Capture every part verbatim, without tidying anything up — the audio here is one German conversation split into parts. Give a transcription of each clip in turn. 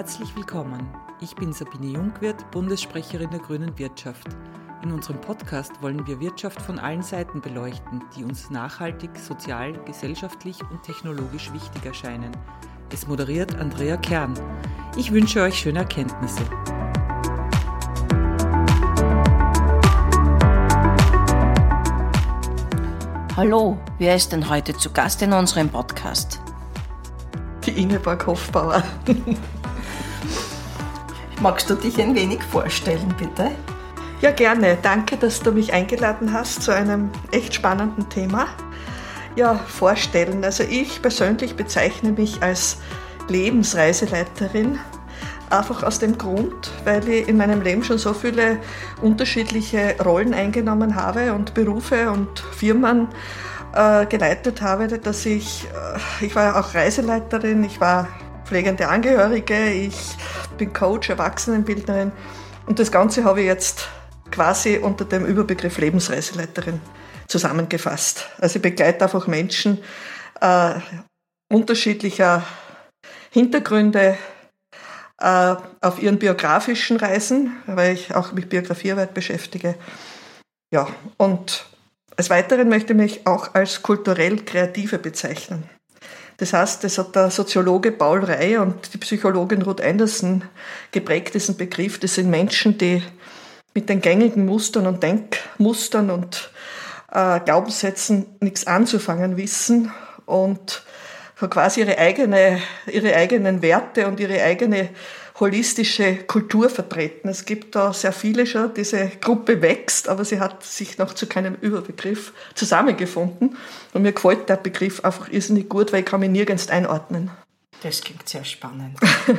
Herzlich willkommen. Ich bin Sabine Jungwirth, Bundessprecherin der Grünen Wirtschaft. In unserem Podcast wollen wir Wirtschaft von allen Seiten beleuchten, die uns nachhaltig, sozial, gesellschaftlich und technologisch wichtig erscheinen. Es moderiert Andrea Kern. Ich wünsche euch schöne Erkenntnisse. Hallo, wer ist denn heute zu Gast in unserem Podcast? Die Ingeborg Hofbauer. Magst du dich ein wenig vorstellen, bitte? Ja, gerne. Danke, dass du mich eingeladen hast zu einem echt spannenden Thema. Ja, vorstellen. Also ich persönlich bezeichne mich als Lebensreiseleiterin. Einfach aus dem Grund, weil ich in meinem Leben schon so viele unterschiedliche Rollen eingenommen habe und Berufe und Firmen äh, geleitet habe, dass ich, äh, ich war auch Reiseleiterin, ich war pflegende Angehörige, ich bin Coach, Erwachsenenbildnerin und das Ganze habe ich jetzt quasi unter dem Überbegriff Lebensreiseleiterin zusammengefasst. Also ich begleite einfach Menschen äh, unterschiedlicher Hintergründe, auf ihren biografischen Reisen, weil ich auch mit Biografiearbeit beschäftige. Ja, und als Weiteren möchte ich mich auch als kulturell Kreative bezeichnen. Das heißt, das hat der Soziologe Paul Rey und die Psychologin Ruth Anderson geprägt, diesen Begriff. Das sind Menschen, die mit den gängigen Mustern und Denkmustern und äh, Glaubenssätzen nichts anzufangen wissen und quasi ihre eigene, ihre eigenen Werte und ihre eigene holistische Kultur vertreten. Es gibt da sehr viele schon, diese Gruppe wächst, aber sie hat sich noch zu keinem Überbegriff zusammengefunden. Und mir gefällt der Begriff einfach irrsinnig gut, weil ich kann mich nirgends einordnen. Das klingt sehr spannend.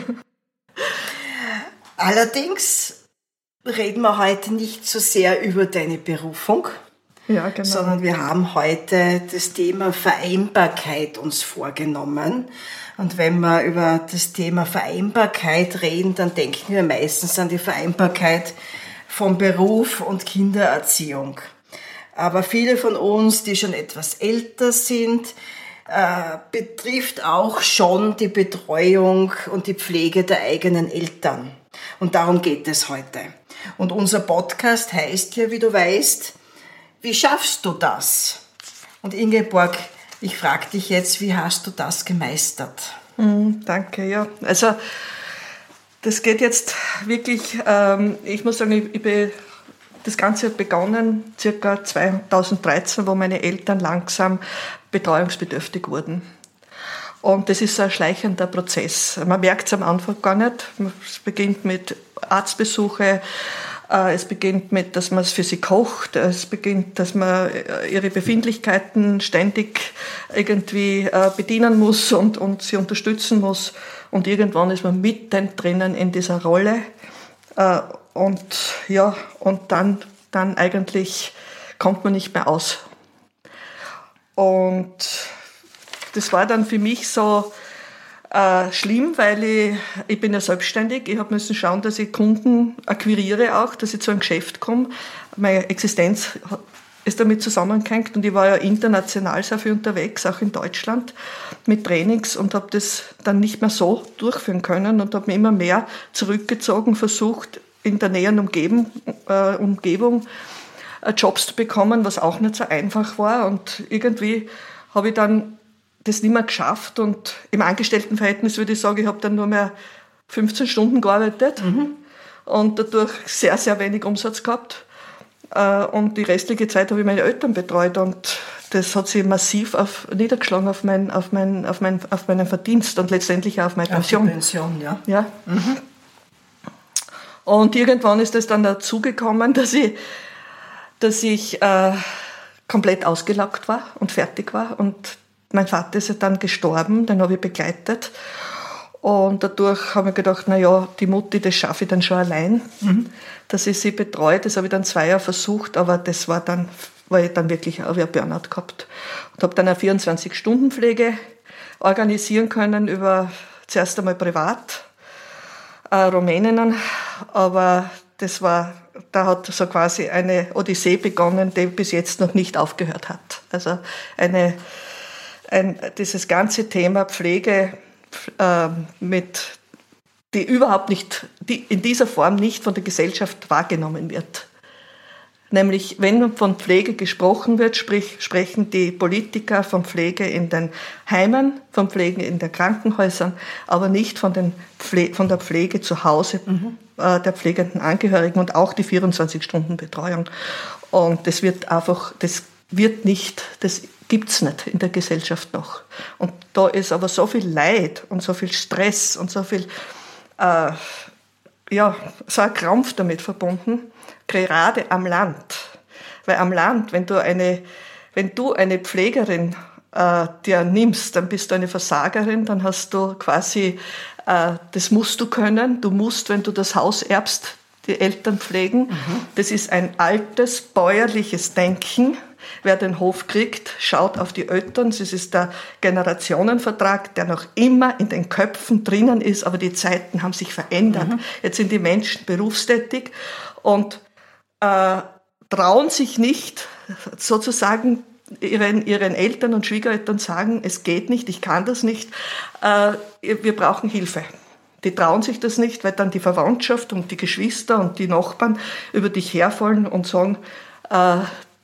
Allerdings reden wir heute nicht so sehr über deine Berufung, ja, genau. Sondern wir haben heute das Thema Vereinbarkeit uns vorgenommen. Und wenn wir über das Thema Vereinbarkeit reden, dann denken wir meistens an die Vereinbarkeit von Beruf und Kindererziehung. Aber viele von uns, die schon etwas älter sind, äh, betrifft auch schon die Betreuung und die Pflege der eigenen Eltern. Und darum geht es heute. Und unser Podcast heißt ja, wie du weißt, wie schaffst du das? Und Ingeborg, ich frage dich jetzt, wie hast du das gemeistert? Mm, danke, ja. Also das geht jetzt wirklich, ähm, ich muss sagen, ich, ich be, das Ganze hat begonnen circa zweitausenddreizehn, wo meine Eltern langsam betreuungsbedürftig wurden. Und das ist ein schleichender Prozess. Man merkt es am Anfang gar nicht. Es beginnt mit Arztbesuche, es beginnt mit, dass man es für sie kocht. Es beginnt, dass man ihre Befindlichkeiten ständig irgendwie bedienen muss und, und sie unterstützen muss. Und irgendwann ist man mitten drinnen in dieser Rolle. Und ja, und dann, dann eigentlich kommt man nicht mehr aus. Und das war dann für mich so Äh, schlimm, weil ich, ich bin ja selbstständig. Ich habe müssen schauen, dass ich Kunden akquiriere auch, dass ich zu einem Geschäft komme. Meine Existenz ist damit zusammengehängt und ich war ja international sehr viel unterwegs, auch in Deutschland, mit Trainings und habe das dann nicht mehr so durchführen können und habe mich immer mehr zurückgezogen, versucht, in der näheren Umgebung, äh, Umgebung äh, Jobs zu bekommen, was auch nicht so einfach war. Und irgendwie habe ich dann das nicht mehr geschafft und im Angestelltenverhältnis würde ich sagen, ich habe dann nur mehr fünfzehn Stunden gearbeitet mhm. und dadurch sehr, sehr wenig Umsatz gehabt. Und die restliche Zeit habe ich meine Eltern betreut und das hat sich massiv auf, niedergeschlagen auf, mein, auf, mein, auf, mein, auf meinen Verdienst und letztendlich auch auf meine Pension. Auf die Pension, ja. ja. Mhm. Und irgendwann ist es dann dazu gekommen, dass ich, dass ich äh, komplett ausgelaugt war und fertig war und mein Vater ist ja dann gestorben, den habe ich begleitet. Und dadurch habe ich gedacht, na ja, die Mutti, das schaffe ich dann schon allein, mhm. dass ich sie betreue. Das habe ich dann zwei Jahre versucht, aber das war dann, weil ich dann wirklich auch ein Burnout gehabt. Und habe dann eine vierundzwanzig-Stunden-Pflege organisieren können, über zuerst einmal privat, äh, Rumäninnen. Aber das war, da hat so quasi eine Odyssee begonnen, die bis jetzt noch nicht aufgehört hat. Also eine Ein, dieses ganze Thema Pflege äh, mit die überhaupt nicht, die in dieser Form nicht von der Gesellschaft wahrgenommen wird. Nämlich, wenn von Pflege gesprochen wird, sprich, sprechen die Politiker von Pflege in den Heimen, von Pflege in den Krankenhäusern, aber nicht von, den Pfle- von der Pflege zu Hause, mhm. äh, der pflegenden Angehörigen und auch die vierundzwanzig-Stunden-Betreuung. Und das wird einfach, das wird nicht, das gibt's nicht in der Gesellschaft noch. Und da ist aber so viel Leid und so viel Stress und so viel, äh, ja, so ein Krampf damit verbunden, gerade am Land. Weil am Land, wenn du eine, wenn du eine Pflegerin äh, dir nimmst, dann bist du eine Versagerin, dann hast du quasi, äh, das musst du können, du musst, wenn du das Haus erbst, die Eltern pflegen. Mhm. Das ist ein altes, bäuerliches Denken. Wer den Hof kriegt, schaut auf die Eltern. Das ist der Generationenvertrag, der noch immer in den Köpfen drinnen ist, aber die Zeiten haben sich verändert. Mhm. Jetzt sind die Menschen berufstätig und äh, trauen sich nicht, sozusagen ihren, ihren Eltern und Schwiegereltern sagen, es geht nicht, ich kann das nicht, äh, wir brauchen Hilfe. Die trauen sich das nicht, weil dann die Verwandtschaft und die Geschwister und die Nachbarn über dich herfallen und sagen, äh,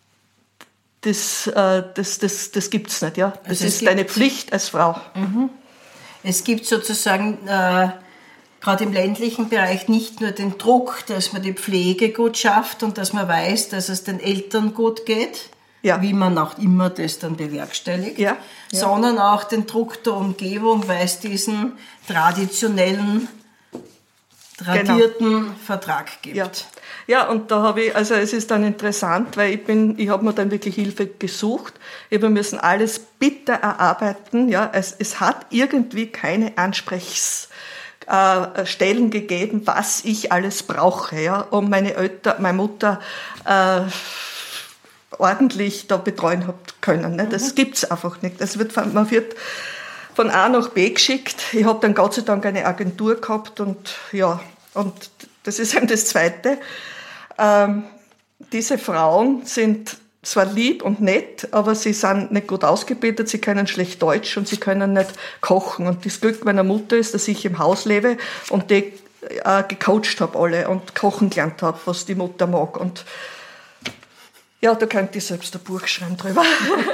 das, äh, das, das, das gibt's nicht, ja. Das also ist deine Pflicht als Frau. Mhm. Es gibt sozusagen äh, gerade im ländlichen Bereich nicht nur den Druck, dass man die Pflege gut schafft und dass man weiß, dass es den Eltern gut geht, ja. wie man auch immer das dann bewerkstelligt, ja. Ja. sondern auch den Druck der Umgebung, weil es diesen traditionellen, tradierten genau. Vertrag gibt. Ja. Ja, und da habe ich, also es ist dann interessant, weil ich bin, ich habe mir dann wirklich Hilfe gesucht. Wir müssen alles bitter erarbeiten, ja. Es, es hat irgendwie keine Ansprechstellen gegeben, was ich alles brauche, ja, um meine Eltern, meine Mutter äh, ordentlich da betreuen können. Ne? Das mhm. gibt's einfach nicht. Das wird, man wird von A nach B geschickt. Ich habe dann Gott sei Dank eine Agentur gehabt und ja, und das ist eben das Zweite. Ähm, diese Frauen sind zwar lieb und nett, aber sie sind nicht gut ausgebildet, sie können schlecht Deutsch und sie können nicht kochen. Und das Glück meiner Mutter ist, dass ich im Haus lebe und die äh, gecoacht habe alle und kochen gelernt habe, was die Mutter mag. Und ja, da könnte ich selbst ein Buch schreiben drüber.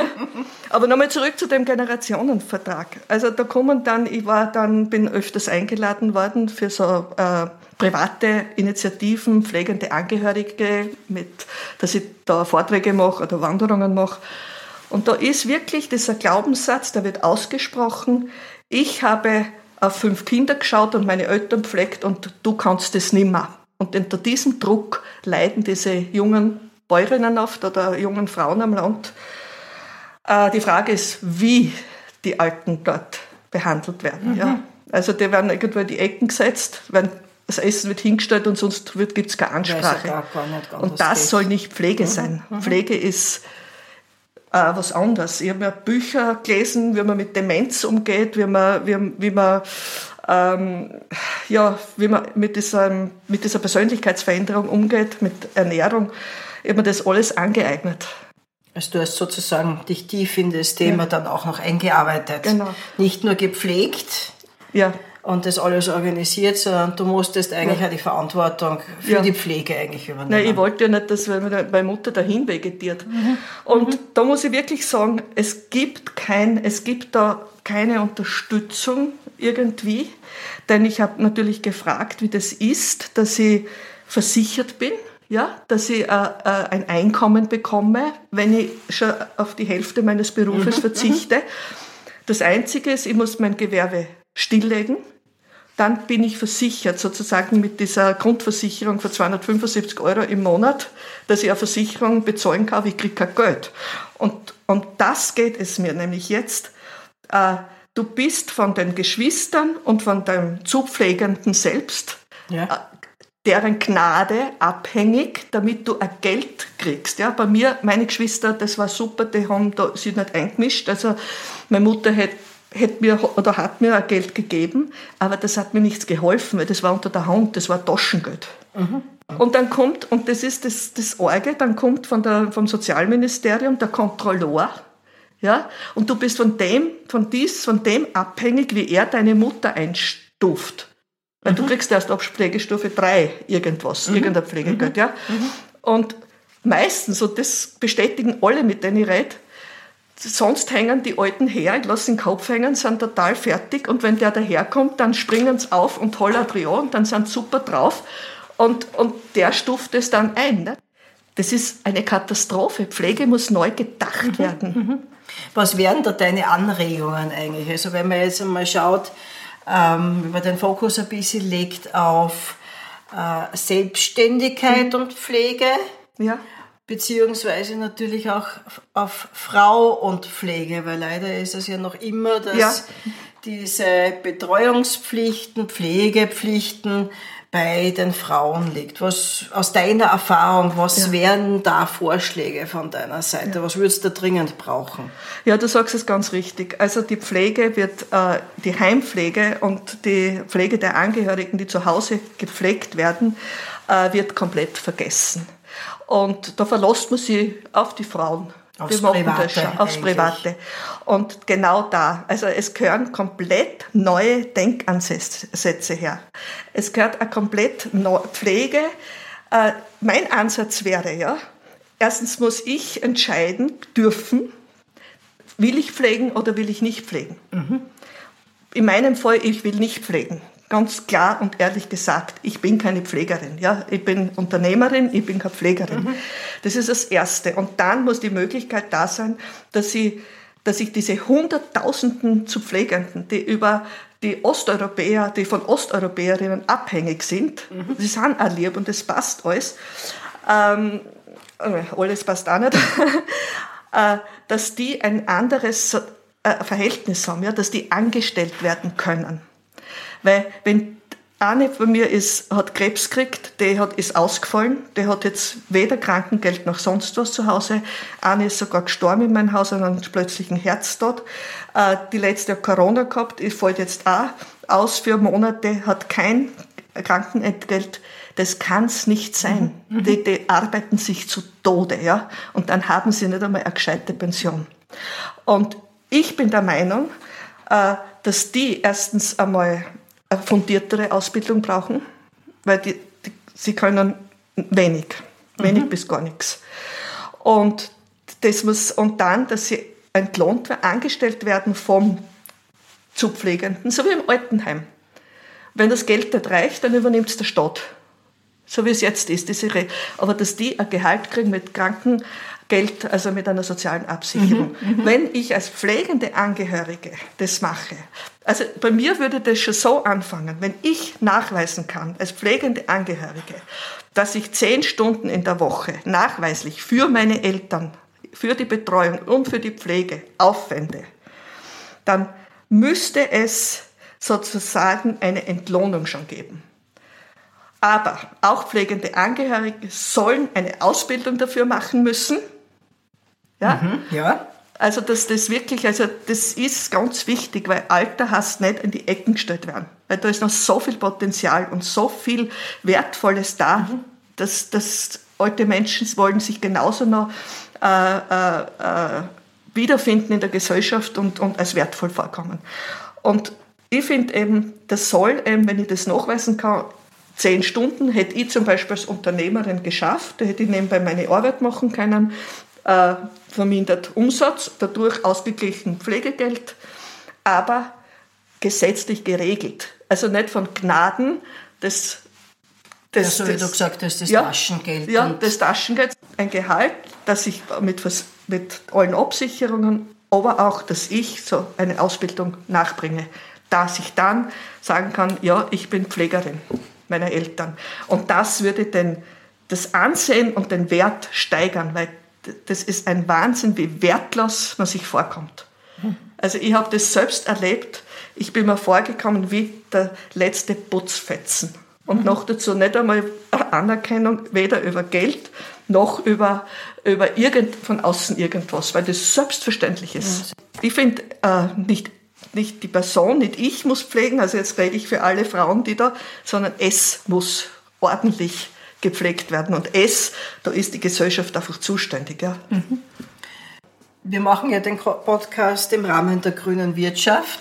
Aber nochmal zurück zu dem Generationenvertrag. Also da kommen dann, ich war dann, bin öfters eingeladen worden für so äh, private Initiativen, pflegende Angehörige, mit, dass ich da Vorträge mache oder Wanderungen mache. Und da ist wirklich dieser Glaubenssatz, der wird ausgesprochen, ich habe auf fünf Kinder geschaut und meine Eltern pflegt und du kannst das nimmer. Und unter diesem Druck leiden diese jungen Bäuerinnen oft oder jungen Frauen am Land. Äh, die Frage ist, wie die Alten dort behandelt werden. Mhm. Ja. Also die werden irgendwo in die Ecken gesetzt, werden, das Essen wird hingestellt und sonst gibt es keine Ansprache. Ja, gar nicht, und das geht. Soll nicht Pflege mhm. sein. Mhm. Pflege ist äh, was anderes. Ich habe ja Bücher gelesen, wie man mit Demenz umgeht, wie man, wie, wie man Ähm, ja, wie man mit dieser, mit dieser Persönlichkeitsveränderung umgeht, mit Ernährung. Ich habe mir das alles angeeignet. Also du hast sozusagen dich tief in das Thema ja. dann auch noch eingearbeitet. Genau. Nicht nur gepflegt ja. und das alles organisiert, sondern du musstest eigentlich ja. auch die Verantwortung für ja. die Pflege eigentlich übernehmen. Nein, ich wollte ja nicht, dass meine Mutter dahin vegetiert. Mhm. Und mhm. da muss ich wirklich sagen, es gibt kein, es gibt da keine Unterstützung irgendwie, denn ich habe natürlich gefragt, wie das ist, dass ich versichert bin, ja, dass ich äh, äh, ein Einkommen bekomme, wenn ich schon auf die Hälfte meines Berufes mhm. verzichte. Das Einzige ist, ich muss mein Gewerbe stilllegen, dann bin ich versichert, sozusagen mit dieser Grundversicherung von zweihundertfünfundsiebzig Euro im Monat, dass ich eine Versicherung bezahlen kann, aber ich kriege kein Geld. Und, und das geht es mir nämlich jetzt. Äh, du bist von den Geschwistern und von deinem Zupflegenden selbst, ja. äh, deren Gnade abhängig, damit du ein Geld kriegst. Ja, bei mir, meine Geschwister, das war super, die haben da sich nicht eingemischt. Also meine Mutter hätte hätte mir oder hat mir ein Geld gegeben, aber das hat mir nichts geholfen, weil das war unter der Hand, das war Taschengeld. Mhm. Und dann kommt, und das ist das, das Arge, dann kommt von der, vom Sozialministerium der Kontrolleur, ja, und du bist von dem, von dies, von dem abhängig, wie er deine Mutter einstuft. Weil mhm. du kriegst erst ab Pflegestufe drei irgendwas, mhm. irgendein Pflegegeld. Mhm. Ja? Mhm. Und meistens, und das bestätigen alle, mit denen ich rede, sonst hängen die Alten her, lassen den Kopf hängen, sind total fertig. Und wenn der daherkommt, dann springen sie auf und hollern und dann sind sie super drauf. Und, und der stuft es dann ein. Ne? Das ist eine Katastrophe. Pflege muss neu gedacht mhm. werden. Mhm. Was wären da deine Anregungen eigentlich? Also wenn man jetzt einmal schaut, ähm, wenn man den Fokus ein bisschen legt auf äh, Selbstständigkeit mhm. und Pflege, ja. beziehungsweise natürlich auch auf Frau und Pflege, weil leider ist es ja noch immer, dass ja. diese Betreuungspflichten, Pflegepflichten bei den Frauen liegt. Was aus deiner Erfahrung, was ja. wären da Vorschläge von deiner Seite? Ja. Was würdest du dringend brauchen? Ja, du sagst es ganz richtig. Also die Pflege wird, äh, die Heimpflege und die Pflege der Angehörigen, die zu Hause gepflegt werden, äh, wird komplett vergessen. Und da verlässt man sich auf die Frauen. Aufs Private. Aufs Private. Und genau da, also es gehören komplett neue Denkansätze her. Es gehört eine komplett neue Pflege. Äh, mein Ansatz wäre ja, erstens muss ich entscheiden dürfen, will ich pflegen oder will ich nicht pflegen. Mhm. In meinem Fall, ich will nicht pflegen. Ganz klar und ehrlich gesagt, ich bin keine Pflegerin. Ja? Ich bin Unternehmerin, ich bin keine Pflegerin. Mhm. Das ist das Erste. Und dann muss die Möglichkeit da sein, dass ich, dass ich diese Hunderttausenden zu Pflegenden, die über die Osteuropäer, die von Osteuropäerinnen abhängig sind, mhm. die sind auch lieb und das passt alles, ähm, alles passt auch nicht, äh, dass die ein anderes äh, Verhältnis haben, ja? Dass die angestellt werden können. Weil wenn eine von mir ist, hat Krebs gekriegt, der hat, ist ausgefallen, der hat jetzt weder Krankengeld noch sonst was zu Hause. Eine ist sogar gestorben in meinem Haus an einem plötzlichen Herztod. Äh, die letzte hat Corona gehabt, die fällt jetzt auch aus für Monate, hat kein Krankenentgelt. Das kann's nicht sein. Mhm. Die, die arbeiten sich zu Tode, ja, und dann haben sie nicht einmal eine gescheite Pension. Und ich bin der Meinung, äh, dass die erstens einmal eine fundiertere Ausbildung brauchen, weil die, die, sie können wenig, wenig mhm. bis gar nichts. Und, das muss, und dann, dass sie entlohnt, angestellt werden vom Zupflegenden, so wie im Altenheim. Wenn das Geld nicht reicht, dann übernimmt es der Staat. So wie es jetzt ist. Diese Re- Aber dass die ein Gehalt kriegen mit Krankengeld, also mit einer sozialen Absicherung. Mhm, Wenn ich als pflegende Angehörige das mache, also bei mir würde das schon so anfangen, wenn ich nachweisen kann, als pflegende Angehörige, dass ich zehn Stunden in der Woche nachweislich für meine Eltern, für die Betreuung und für die Pflege aufwende, dann müsste es sozusagen eine Entlohnung schon geben. Aber auch pflegende Angehörige sollen eine Ausbildung dafür machen müssen. Ja? Mhm, ja. Also, dass das wirklich, also, das ist ganz wichtig, weil Alter heißt nicht in die Ecken gestellt werden. Weil da ist noch so viel Potenzial und so viel Wertvolles da, mhm. dass, dass alte Menschen wollen sich genauso noch äh, äh, äh, wiederfinden in der Gesellschaft und, und als wertvoll vorkommen. Und ich finde eben, das soll eben, wenn ich das nachweisen kann, zehn Stunden hätte ich zum Beispiel als Unternehmerin geschafft, da hätte ich nebenbei meine Arbeit machen können, äh, vermindert Umsatz, dadurch ausgeglichen Pflegegeld, aber gesetzlich geregelt. Also nicht von Gnaden, das, das, ja, so wie das, du gesagt hast, das ja, Taschengeld. Ja, das Taschengeld, ein Gehalt, das ich mit, mit allen Absicherungen, aber auch, dass ich so eine Ausbildung nachbringe, dass ich dann sagen kann, ja, ich bin Pflegerin meiner Eltern. Und das würde den, das Ansehen und den Wert steigern, weil das ist ein Wahnsinn, wie wertlos man sich vorkommt. Also ich habe das selbst erlebt. Ich bin mir vorgekommen wie der letzte Putzfetzen. Und noch dazu nicht einmal Anerkennung, weder über Geld noch über, über irgend, von außen irgendwas, weil das selbstverständlich ist. Ich finde, äh, nicht Nicht die Person, nicht ich muss pflegen, also jetzt rede ich für alle Frauen, die da, sondern es muss ordentlich gepflegt werden. Und es, da ist die Gesellschaft einfach zuständig. Ja. Wir machen ja den Podcast im Rahmen der grünen Wirtschaft.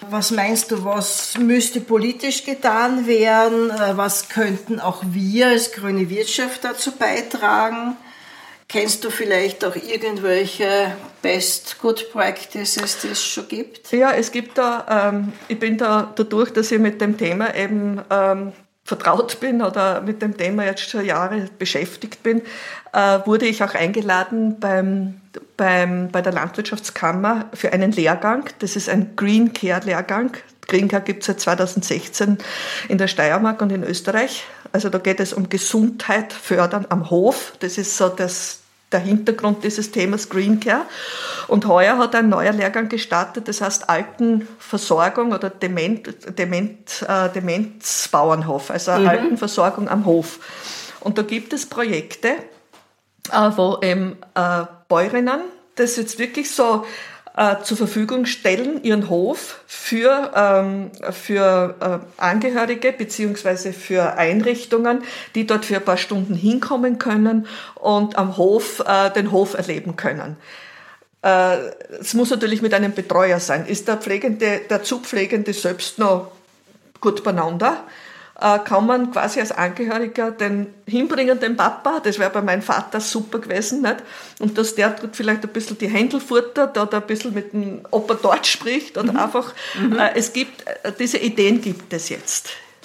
was meinst du, was müsste politisch getan werden? Was könnten auch wir als grüne Wirtschaft dazu beitragen? Kennst du vielleicht auch irgendwelche Best Good Practices, die es schon gibt? Ja, es gibt da, ähm, ich bin da dadurch, dass ich mit dem Thema eben ähm, vertraut bin oder mit dem Thema jetzt schon Jahre beschäftigt bin, äh, wurde ich auch eingeladen beim, beim, bei der Landwirtschaftskammer für einen Lehrgang. Das ist ein Green Care Lehrgang. Green Care gibt es seit zweitausendsechzehn in der Steiermark und in Österreich. Also da geht es um Gesundheit fördern am Hof. Das ist so das, der Hintergrund dieses Themas Green Care. Und heuer hat ein neuer Lehrgang gestartet, das heißt Altenversorgung oder Dement, Dement, äh, Demenzbauernhof, also mhm. Altenversorgung am Hof. Und da gibt es Projekte, äh, wo eben äh, Bäuerinnen das jetzt wirklich so äh, zur Verfügung stellen, ihren Hof für, ähm, für äh, Angehörige beziehungsweise für Einrichtungen, die dort für ein paar Stunden hinkommen können und am Hof äh, den Hof erleben können. Äh, es muss natürlich mit einem Betreuer sein. Ist der Pflegende, der Zupflegende selbst noch gut beieinander, äh, kann man quasi als Angehöriger den hinbringen, den Papa, das wäre bei meinem Vater super gewesen, nicht? Und dass der dort vielleicht ein bisschen die Händel futtert oder ein bisschen mit dem Opa dort spricht oder mhm. einfach, mhm. Äh, es gibt, äh, diese Ideen gibt es jetzt.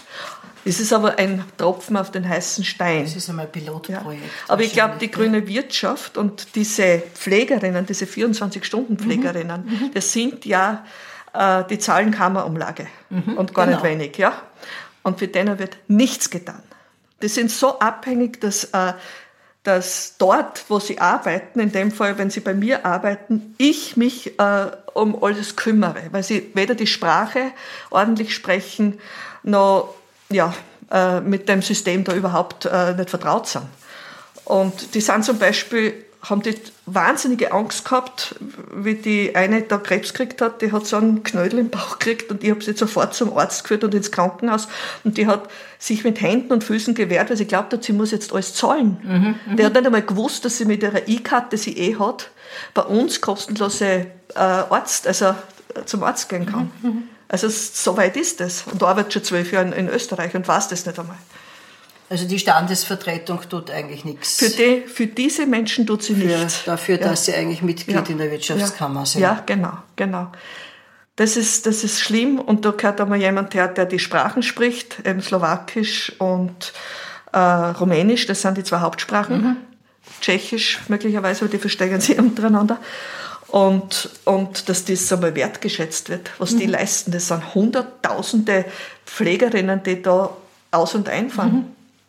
Es ist aber ein Tropfen auf den heißen Stein. Das ist einmal ein Pilotprojekt. Ja. Aber ich glaube, die grüne Wirtschaft und diese Pflegerinnen, diese vierundzwanzig-Stunden-Pflegerinnen, mhm. das sind ja, äh, die zahlen Kammerumlage mhm. und gar genau. nicht wenig, ja. Und für denen wird nichts getan. Die sind so abhängig, dass, äh, dass dort, wo sie arbeiten, in dem Fall, wenn sie bei mir arbeiten, ich mich äh, um alles kümmere, weil sie weder die Sprache ordentlich sprechen, noch ja, äh, mit dem System da überhaupt äh, nicht vertraut sind. Und die sind zum Beispiel, haben die wahnsinnige Angst gehabt, wie die eine da Krebs gekriegt hat, die hat so einen Knödel im Bauch gekriegt und ich habe sie sofort zum Arzt geführt und ins Krankenhaus und die hat sich mit Händen und Füßen gewehrt, weil sie glaubt hat, sie muss jetzt alles zahlen. Mhm, der hat nicht einmal gewusst, dass sie mit ihrer E-Karte, die sie eh hat, bei uns kostenlose äh, Arzt, also äh, zum Arzt gehen kann. Mhm. Also so weit ist das. Und arbeitet schon zwölf Jahre in, in Österreich und weiß das nicht einmal. Also die Standesvertretung tut eigentlich nichts. Für, die, für diese Menschen tut sie für, nichts. Dafür, ja. dass sie eigentlich Mitglied ja. in der Wirtschaftskammer ja. sind. Ja, genau, genau. Das ist, das ist schlimm und da gehört einmal jemand her, der die Sprachen spricht, eben Slowakisch und äh, Rumänisch, das sind die zwei Hauptsprachen. Mhm. Tschechisch möglicherweise, aber die verstehen sich untereinander. Und, und dass das einmal wertgeschätzt wird, was mhm. die leisten. Das sind hunderttausende Pflegerinnen, die da aus- und einfahren. Mhm.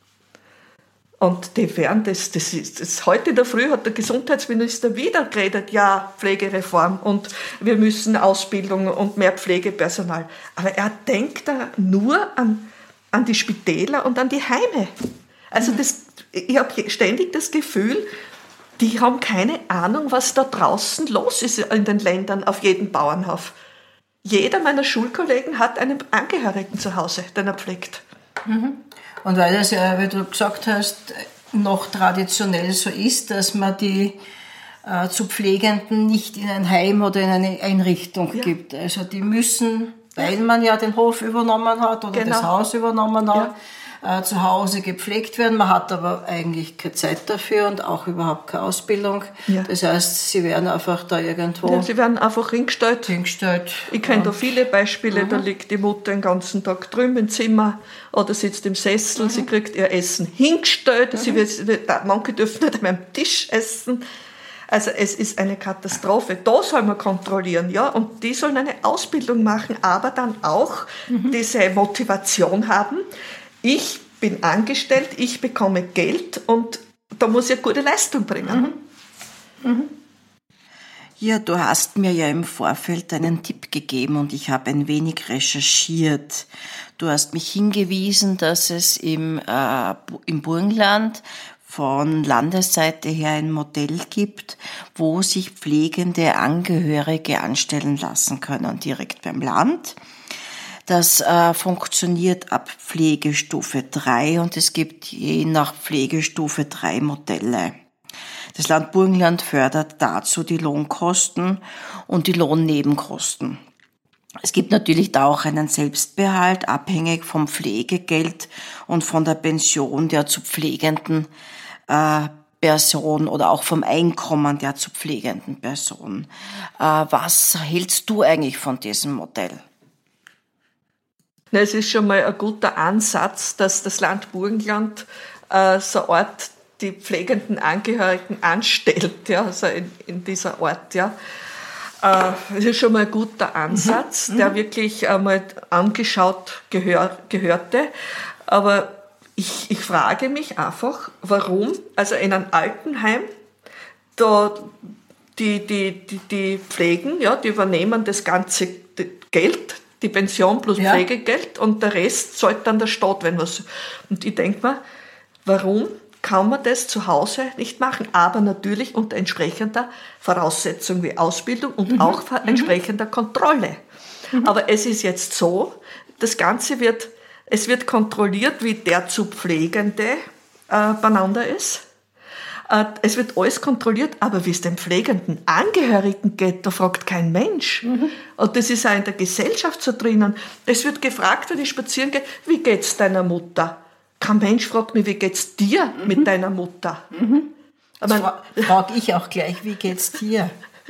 Und die werden das, das ist, das, heute in der Früh hat der Gesundheitsminister wieder geredet, ja, Pflegereform und wir müssen Ausbildung und mehr Pflegepersonal. Aber er denkt da nur an, an die Spitäler und an die Heime. Also das, ich habe ständig das Gefühl, die haben keine Ahnung, was da draußen los ist in den Ländern auf jedem Bauernhof. Jeder meiner Schulkollegen hat einen Angehörigen zu Hause, den er pflegt. Mhm. Und weil das ja, wie du gesagt hast, noch traditionell so ist, dass man die äh, zu Pflegenden nicht in ein Heim oder in eine Einrichtung ja. gibt. Also die müssen, weil man ja den Hof übernommen hat oder genau. das Haus übernommen hat, ja. äh, zu Hause gepflegt werden. Man hat aber eigentlich keine Zeit dafür und auch überhaupt keine Ausbildung. Ja. Das heißt, sie werden einfach da irgendwo... Ja, sie werden einfach hingestellt. hingestellt. Ich kenne da viele Beispiele, mhm. da liegt die Mutter den ganzen Tag drüben im Zimmer oder sitzt im Sessel, mhm. sie kriegt ihr Essen hingestellt, mhm. sie wird, manche dürfen nicht an einem Tisch essen. Also es ist eine Katastrophe. Da soll man kontrollieren, ja, und die sollen eine Ausbildung machen, aber dann auch mhm. diese Motivation haben. Ich bin angestellt, ich bekomme Geld und da muss ich eine gute Leistung bringen. Mhm. Mhm. Ja, du hast mir ja im Vorfeld einen Tipp gegeben und ich habe ein wenig recherchiert. Du hast mich hingewiesen, dass es im, äh, im Burgenland von Landesseite her ein Modell gibt, wo sich pflegende Angehörige anstellen lassen können, direkt beim Land. Das äh, funktioniert ab Pflegestufe drei und es gibt je nach Pflegestufe drei Modelle. Das Land Burgenland fördert dazu die Lohnkosten und die Lohnnebenkosten. Es gibt natürlich da auch einen Selbstbehalt, abhängig vom Pflegegeld und von der Pension der zu pflegenden äh, Person oder auch vom Einkommen der zu pflegenden Person. Äh, was hältst du eigentlich von diesem Modell? Es ist schon mal ein guter Ansatz, dass das Land Burgenland äh, so eine Art die pflegenden Angehörigen anstellt, ja, also in, in dieser Art, ja. Äh, das ist schon mal ein guter Ansatz, mhm. der wirklich einmal angeschaut gehör, gehörte. Aber ich, ich frage mich einfach, warum, also in einem Altenheim, da die, die, die, die pflegen, ja, die übernehmen das ganze Geld, die Pension plus ja. Pflegegeld und der Rest zahlt dann der Staat, wenn was. Und ich denke mir, warum kann man das zu Hause nicht machen? Aber natürlich unter entsprechender Voraussetzung wie Ausbildung und mhm. auch entsprechender mhm. Kontrolle. Mhm. Aber es ist jetzt so, das Ganze wird, es wird kontrolliert, wie der zu Pflegende äh, beieinander ist. Äh, es wird alles kontrolliert, aber wie es den pflegenden Angehörigen geht, da fragt kein Mensch. Mhm. Und das ist auch in der Gesellschaft so drinnen. Es wird gefragt, wenn ich spazieren gehe, wie geht's deiner Mutter? Kein Mensch fragt mich, wie geht's dir mhm. mit deiner Mutter? Mhm. Aber frage ich auch gleich, wie geht's dir?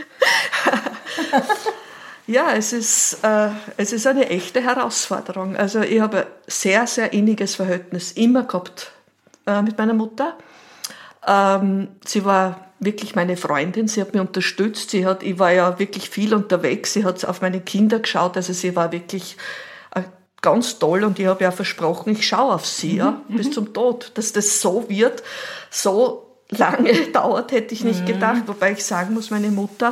Ja, es ist, äh, es ist eine echte Herausforderung. Also ich habe ein sehr, sehr inniges Verhältnis immer gehabt äh, mit meiner Mutter. Ähm, sie war wirklich meine Freundin, sie hat mich unterstützt, sie hat, ich war ja wirklich viel unterwegs, sie hat auf meine Kinder geschaut, also sie war wirklich äh, ganz toll und ich habe ja versprochen, ich schaue auf sie mhm. ja, bis zum Tod. Dass das so wird, so lange dauert, hätte ich nicht mhm. gedacht, wobei ich sagen muss, meine Mutter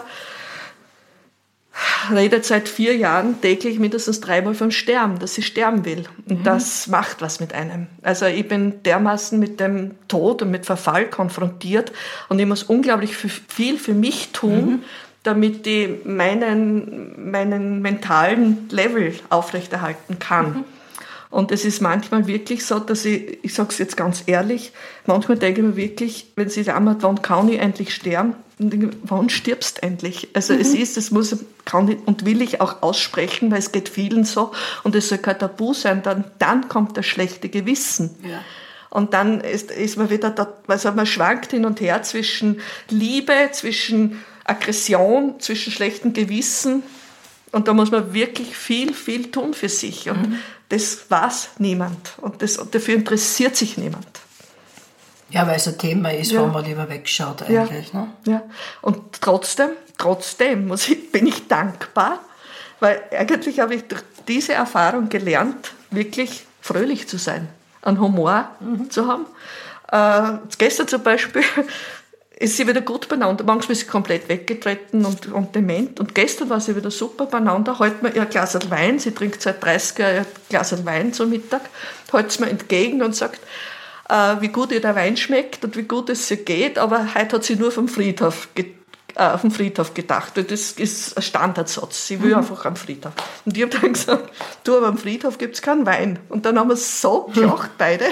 redet seit vier Jahren täglich mindestens dreimal vom Sterben, dass sie sterben will. Und mhm. das macht was mit einem. Also ich bin dermaßen mit dem Tod und mit Verfall konfrontiert und ich muss unglaublich viel für mich tun, mhm. damit ich meinen, meinen mentalen Level aufrechterhalten kann. Mhm. Und es ist manchmal wirklich so, dass ich, ich sage es jetzt ganz ehrlich, manchmal denke ich mir wirklich, wenn sie sagen, wann kann ich endlich sterben? Und denke, wann stirbst du endlich? Also mhm. es ist, es muss, kann ich und will ich auch aussprechen, weil es geht vielen so und es soll kein Tabu sein, dann, dann kommt das schlechte Gewissen. Ja. Und dann ist, ist man wieder da, also man schwankt hin und her zwischen Liebe, zwischen Aggression, zwischen schlechtem Gewissen und da muss man wirklich viel, viel tun für sich und mhm. das weiß niemand und, das, und dafür interessiert sich niemand. Ja, weil es ein Thema ist, ja. wo man lieber wegschaut eigentlich. Ja. Ne? Ja. Und trotzdem, trotzdem muss ich, bin ich dankbar, weil eigentlich habe ich durch diese Erfahrung gelernt, wirklich fröhlich zu sein, einen Humor mhm. zu haben. Äh, gestern zum Beispiel ist sie wieder gut beieinander. Manchmal ist sie komplett weggetreten und, und dement. Und gestern war sie wieder super beieinander. Hält mir ihr ein Glas Wein, sie trinkt seit dreißig Jahren ein Glas Wein zum Mittag, hält es mir entgegen und sagt, äh, wie gut ihr der Wein schmeckt und wie gut es ihr geht, aber heute hat sie nur vom Friedhof, ge- äh, auf den Friedhof gedacht. Und das ist ein Standardsatz. Sie will mhm. einfach am Friedhof. Und ich habe dann gesagt, du, aber am Friedhof gibt es keinen Wein. Und dann haben wir so gelacht beide.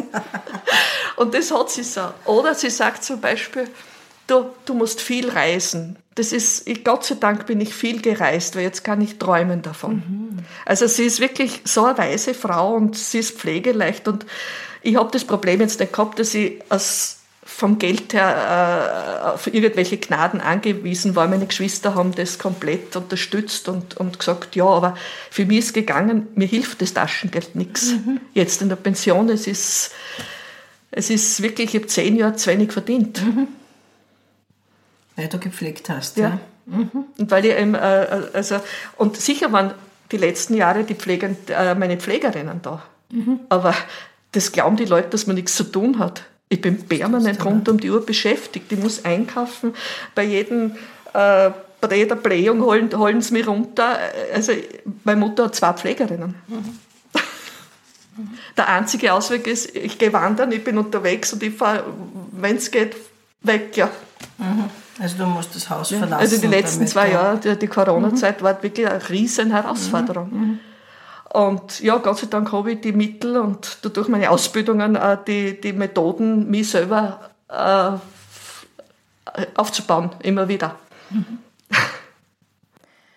Und das hat sie so. Oder sie sagt zum Beispiel, du, du musst viel reisen. Das ist, ich, Gott sei Dank bin ich viel gereist, weil jetzt kann ich träumen davon. Mhm. Also sie ist wirklich so eine weise Frau und sie ist pflegeleicht. Und ich habe das Problem jetzt nicht gehabt, dass ich als vom Geld her äh, auf irgendwelche Gnaden angewiesen war. Meine Geschwister haben das komplett unterstützt und, und gesagt, ja, aber für mich ist gegangen, mir hilft das Taschengeld nichts. Mhm. Jetzt in der Pension, es ist, es ist wirklich, ich habe zehn Jahre zu wenig verdient. Mhm. Weil du gepflegt hast, ja. ja. Mhm. Und weil ich eben, äh, also, und sicher waren die letzten Jahre die Pflegen, äh, meine Pflegerinnen da. Mhm. Aber das glauben die Leute, dass man nichts zu tun hat. Ich bin permanent rund um die Uhr beschäftigt. Ich muss einkaufen. Bei, jedem, äh, bei jeder Blähung holen, holen sie mich runter. Also, meine Mutter hat zwei Pflegerinnen. Mhm. Mhm. Der einzige Ausweg ist, ich gehe wandern, ich bin unterwegs und ich fahre, wenn es geht, weg. Ja. Mhm. Also du musst das Haus verlassen. Also die letzten damit, zwei Jahre, die, die Corona-Zeit, mhm. war wirklich eine riesen Herausforderung. Mhm. Und ja, Gott sei Dank habe ich die Mittel und durch meine Ausbildungen äh, die, die Methoden, mich selber äh, aufzubauen, immer wieder. Mhm.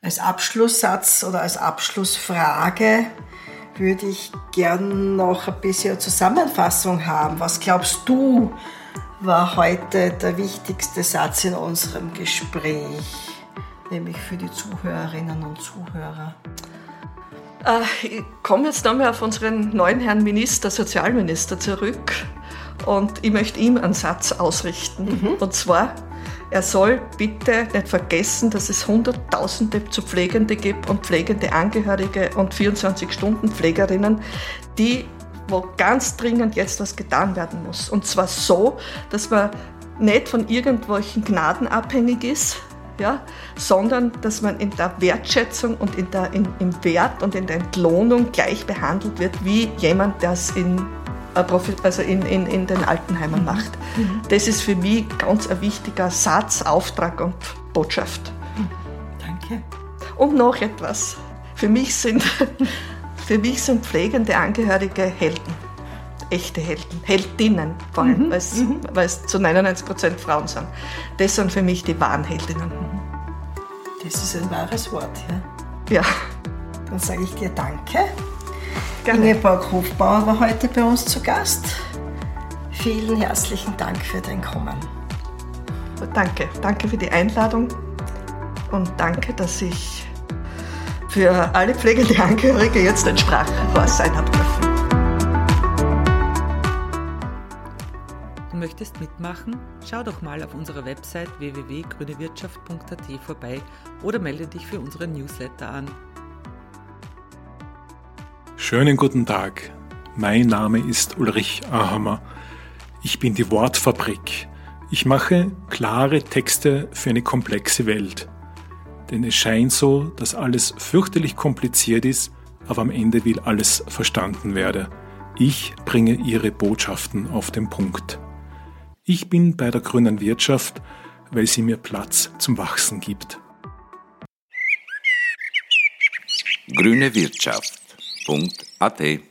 als Abschlusssatz oder als Abschlussfrage würde ich gern noch ein bisschen Zusammenfassung haben. Was glaubst du, war heute der wichtigste Satz in unserem Gespräch, nämlich für die Zuhörerinnen und Zuhörer? Ich komme jetzt nochmal auf unseren neuen Herrn Minister, Sozialminister zurück und ich möchte ihm einen Satz ausrichten. Mhm. Und zwar, er soll bitte nicht vergessen, dass es Hunderttausende zu Pflegende gibt und pflegende Angehörige und vierundzwanzig-Stunden-Pflegerinnen, die, wo ganz dringend jetzt was getan werden muss. Und zwar so, dass man nicht von irgendwelchen Gnaden abhängig ist, ja, sondern dass man in der Wertschätzung und in der, in, im Wert und in der Entlohnung gleich behandelt wird, wie jemand, der es in, also in, in, in den Altenheimen macht. Mhm. Das ist für mich ganz ein wichtiger Satz, Auftrag und Botschaft. Danke. Und noch etwas. Für mich sind, für mich sind pflegende Angehörige Helden. Echte Helden, Heldinnen vor allem, mhm. weil es zu neunundneunzig Prozent Frauen sind. Das sind für mich die wahren Heldinnen. Das ist ein wahres Wort, ja. Ja. Dann sage ich dir Danke. Gerne. Ingeborg Hofbauer war heute bei uns zu Gast. Vielen herzlichen Dank für dein Kommen. Danke, danke für die Einladung und danke, dass ich für alle pflegende Angehörige jetzt ein Sprachrohr sein habe dürfen. Du möchtest mitmachen? Schau doch mal auf unserer Website w w w punkt grüne wirtschaft punkt a t vorbei oder melde dich für unseren Newsletter an. Schönen guten Tag. Mein Name ist Ulrich Ahammer. Ich bin die Wortfabrik. Ich mache klare Texte für eine komplexe Welt. Denn es scheint so, dass alles fürchterlich kompliziert ist, aber am Ende will alles verstanden werden. Ich bringe Ihre Botschaften auf den Punkt. Ich bin bei der grünen Wirtschaft, weil sie mir Platz zum Wachsen gibt. grüne wirtschaft punkt a t